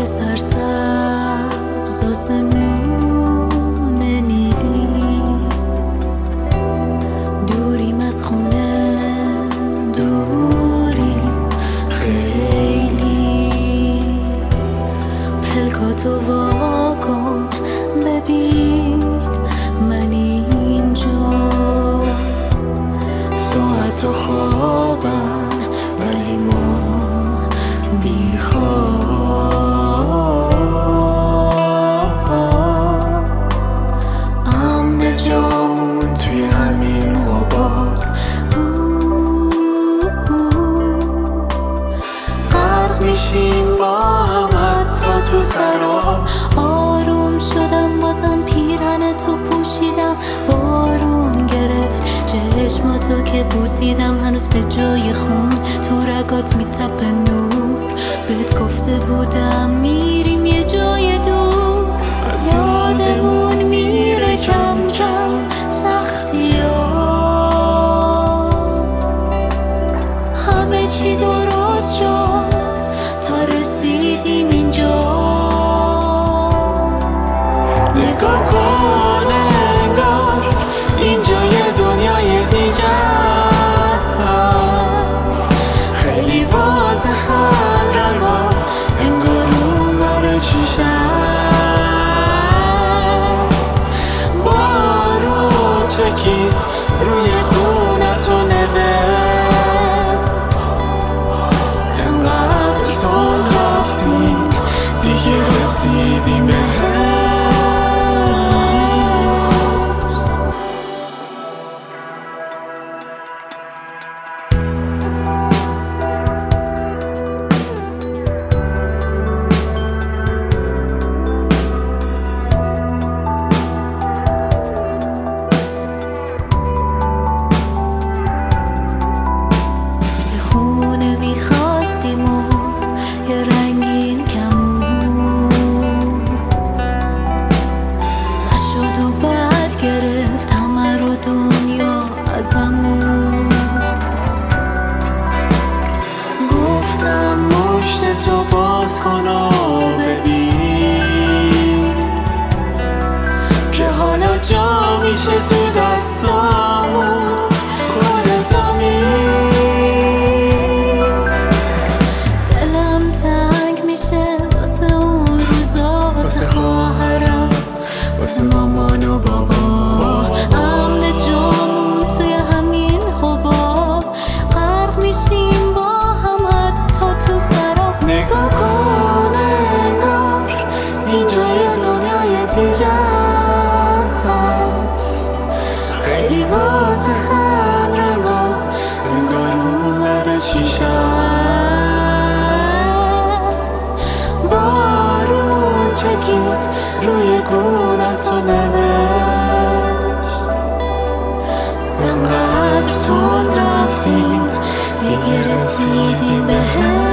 سرسبز آسمون نیلی، دوریم از خونه، دوریم خیلی. پلکاتو وا کن ببین من اینجا، ساعت و خوابم ولی ما بیخواب. امن جامون توی همین غبار، غرق میشیم با هم حتی تو سراب. آروم شدم بازم پیرهن تو پوشیدم، بارون گرفت چشماتو که بوسیدم. هنوز به جای خون تو رگات میتپه نور، بهت گفته بودم میریم یه جای دور. از یادمون میره کم کم سختی ها، همه چی درست شد تا رسیدیم اینجا. نگاه کن انگار اینجا یه دنیای دیگه هست، خیلی واضح هم رنگا انگار اون بر چیش هست. بارون چکید روی گونتو نوشت، انقدر تند رفتیم دیگه رسیدیم بهشت. گفتم مشت تو باز کن و ببین که حالا جا میشه تو دستامون کل زمین. دلم تنگ میشه واسه اون روزا، واسه خواهرم، واسه مامان و بابا. امن جامون توی همین حباب، غرق میشیم با هم حتی تو سراب. نگاه کن انگار اینجا یه دنیای دیگه هست، خیلی واضحن رنگا انگار اون بر چیش هست. بارون چکید روی گونتو نوشت، انقدر تند رفتیم دیگه رسیدیم بهشت.